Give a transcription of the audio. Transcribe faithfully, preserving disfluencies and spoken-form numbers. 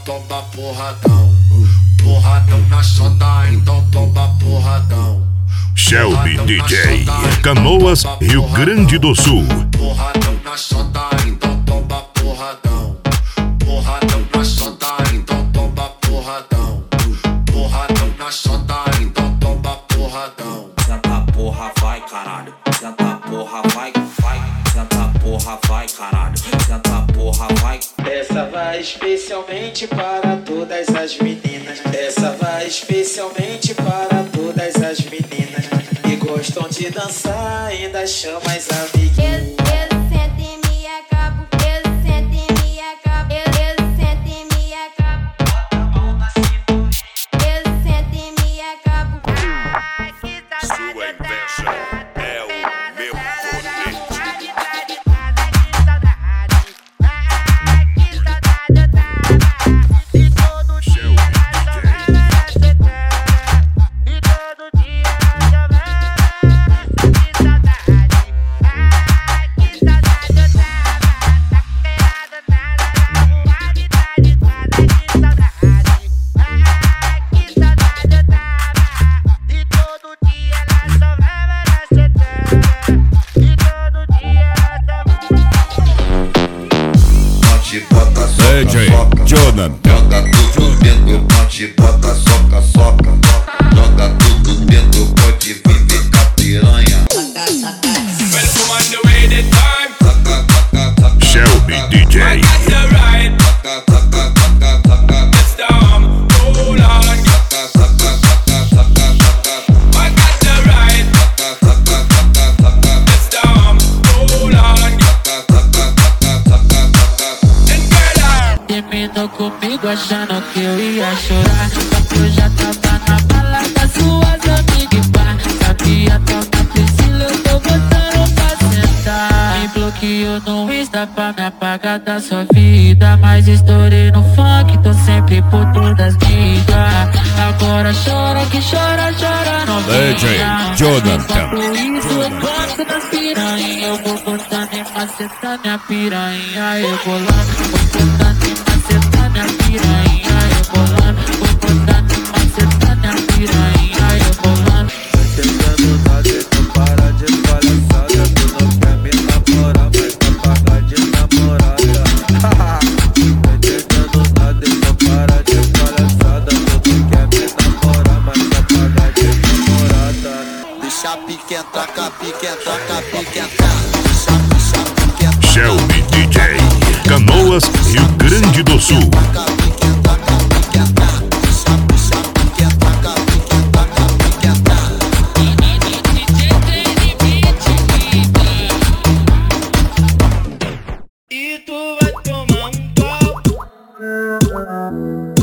toma porradão. Porradão na chota, então toma porradão. Shelby D J, Canoas, Rio Grande do Sul. Porradão na chota, então toma porradão. Porradão na chota, então toma porradão. Porradão na chota, então toma porradão. Senta porra, vai caralho. Senta porra, vai, vai. Senta porra, vai caralho. Senta porra, vai. Essa vai especialmente para todas as meninas. Essa vai especialmente para todas as meninas que gostam de dançar, ainda chama as amiguinhas. Eu, eu sento e me acabo. Eu sento e me acabo. Eu, eu sento e me acabo. Bota a mão na cinturinha. Eu sento e me acabo. Ai, que Sua inveja é o meu colete. D J Jordan, joga tudo dentro, bote, bota, soca, soca. Joga tudo dentro, pode vir ficar piranha. Shelby D J. Terminou comigo achando que eu ia chorar. Eu já tava na balada, suas amigas e pá. Sabia tocar Priscila, eu tô botando pra sentar. Me bloqueou no Insta pra me apagar da sua vida. Mas estourei no funk, tô sempre por todas as mídias. Agora chora que chora, chora não D J Jordan. Enquanto isso eu gosto das piranha. Eu vou botando e macetando minha piranha. Eu vou lá, vou botando e macetando minha piranha. Eu vou lá, vou botando e macetando minha piranha. Eu vou lá. Entendendo nada, então para de palhaçada. Tu não quer me namorar, mas vai pagar de namorada. Entendendo nada, então para de palhaçada. Tu não quer me namorar, mas vai pagar de namorada. Deixa a pique entrar, com a pique entrar, com a pique entrar. Deixa, deixa a pique entrar. Shelby D J, Canoas, Rio Grande do Sul. E tu vai tomar um pau.